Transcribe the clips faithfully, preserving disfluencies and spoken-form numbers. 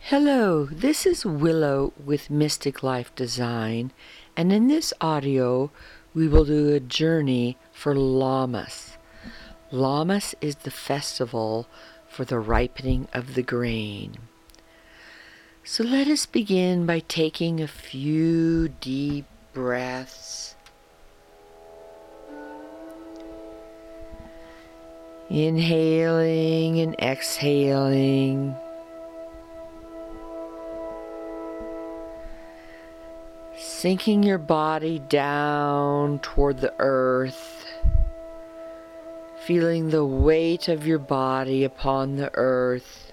Hello, this is Willow with Mystic Life Design, and in this audio we will do a journey for Lammas. Lammas is the festival for the ripening of the grain. So let us begin by taking a few deep breaths. Inhaling and exhaling. Sinking your body down toward the earth, feeling the weight of your body upon the earth.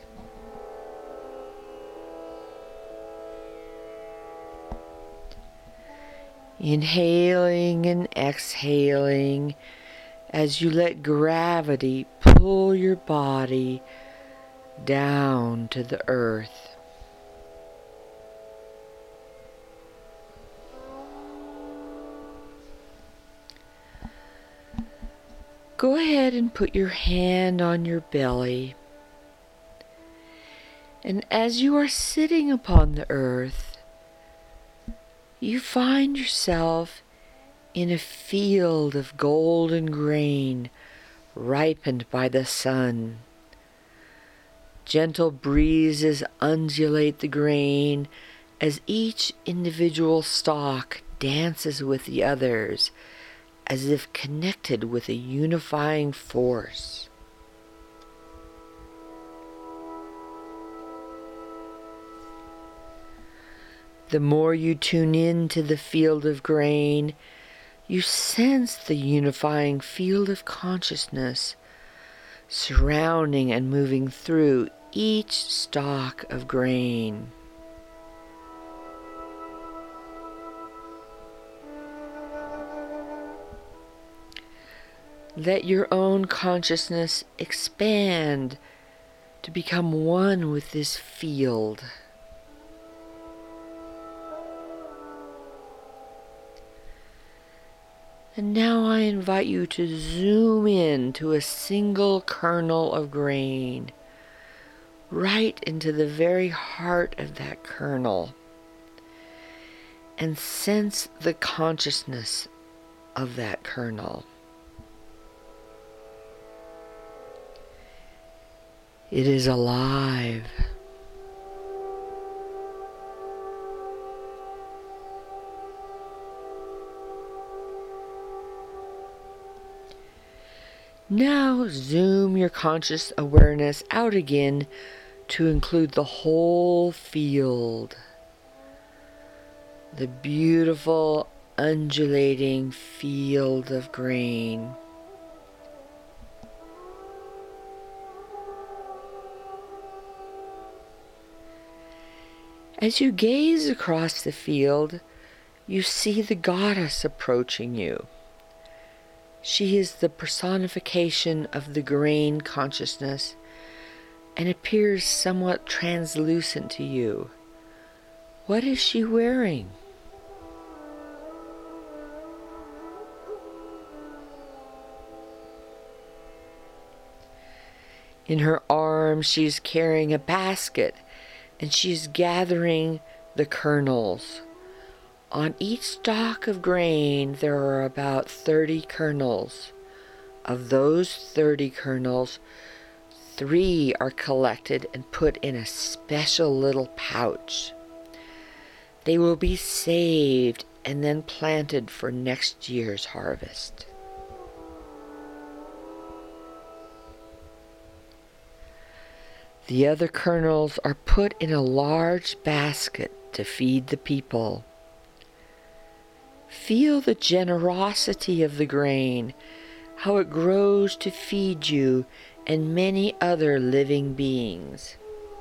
Inhaling and exhaling as you let gravity pull your body down to the earth. Go ahead and put your hand on your belly. And as you are sitting upon the earth, you find yourself in a field of golden grain ripened by the sun. Gentle breezes undulate the grain as each individual stalk dances with the others, as if connected with a unifying force. The more you tune in to the field of grain, you sense the unifying field of consciousness surrounding and moving through each stalk of grain. Let your own consciousness expand to become one with this field. And now I invite you to zoom in to a single kernel of grain, right into the very heart of that kernel, and sense the consciousness of that kernel. It is alive. Now zoom your conscious awareness out again to include the whole field. The beautiful undulating field of grain. As you gaze across the field, you see the goddess approaching you. She is the personification of the grain consciousness and appears somewhat translucent to you. What is she wearing? In her arms, she is carrying a basket, and she is gathering the kernels. On each stalk of grain, there are about thirty kernels. Of those thirty kernels, three are collected and put in a special little pouch. They will be saved and then planted for next year's harvest. The other kernels are put in a large basket to feed the people. Feel the generosity of the grain, how it grows to feed you and many other living beings.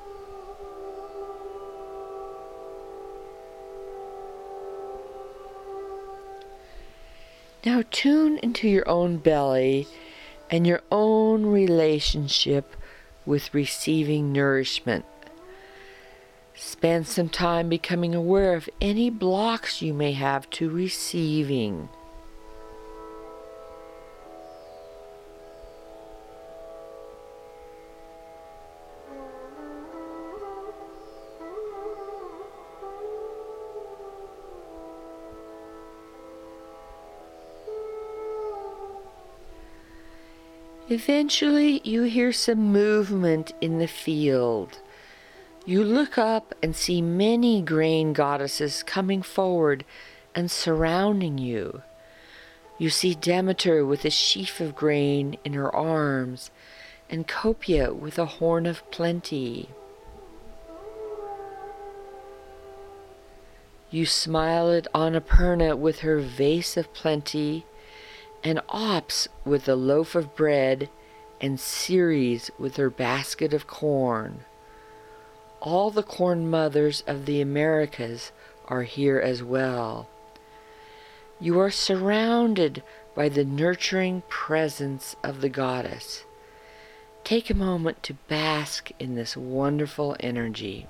Now tune into your own belly and your own relationship with receiving nourishment. Spend some time becoming aware of any blocks you may have to receiving. Eventually, you hear some movement in the field. You look up and see many grain goddesses coming forward and surrounding you. You see Demeter with a sheaf of grain in her arms, and Copia with a horn of plenty. You smile at Annapurna with her vase of plenty, and Ops with a loaf of bread, and Ceres with her basket of corn. All the corn mothers of the Americas are here as well. You are surrounded by the nurturing presence of the goddess. Take a moment to bask in this wonderful energy.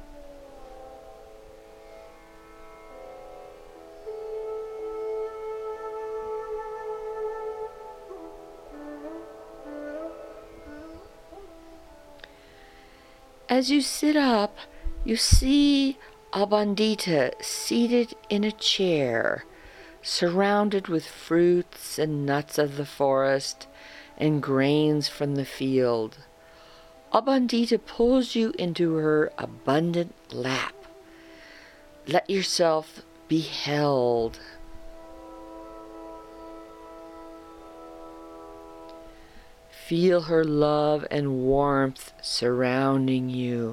As you sit up, you see Abandita seated in a chair, surrounded with fruits and nuts of the forest and grains from the field. Abandita pulls you into her abundant lap. Let yourself be held. Feel her love and warmth surrounding you.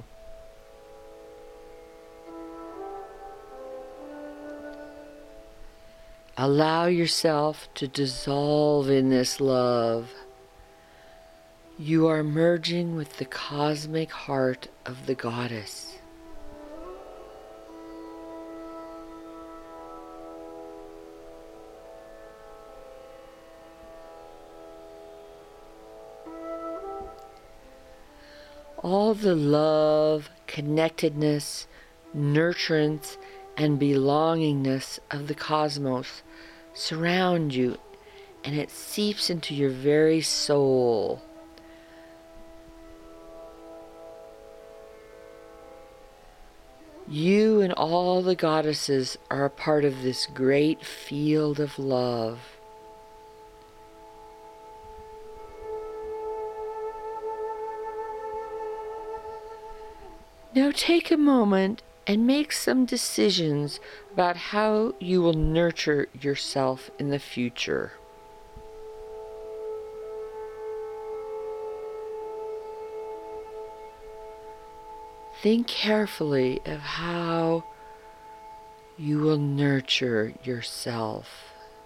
Allow yourself to dissolve in this love. You are merging with the cosmic heart of the goddess. All the love, connectedness, nurturance, and belongingness of the cosmos surround you, and it seeps into your very soul. You and all the goddesses are a part of this great field of love. Now take a moment and make some decisions about how you will nurture yourself in the future. Think carefully of how you will nurture yourself.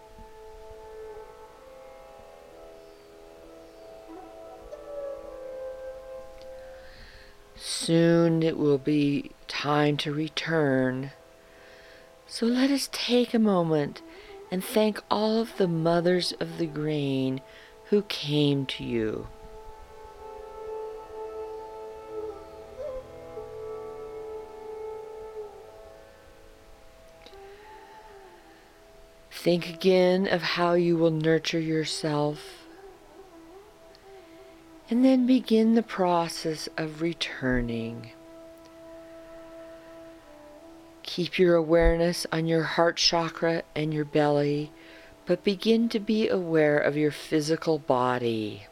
Soon it will be time to return. So let us take a moment and thank all of the mothers of the grain who came to you. Think again of how you will nurture yourself, and then begin the process of returning. Keep your awareness on your heart chakra and your belly, but begin to be aware of your physical body.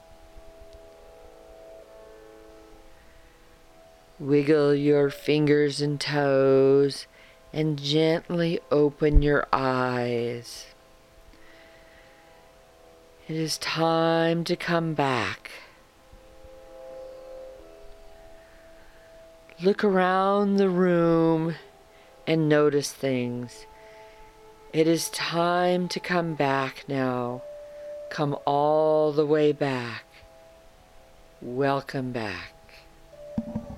Wiggle your fingers and toes and gently open your eyes. It is time to come back. Look around the room and notice things. It is time to come back now. Come all the way back. Welcome back.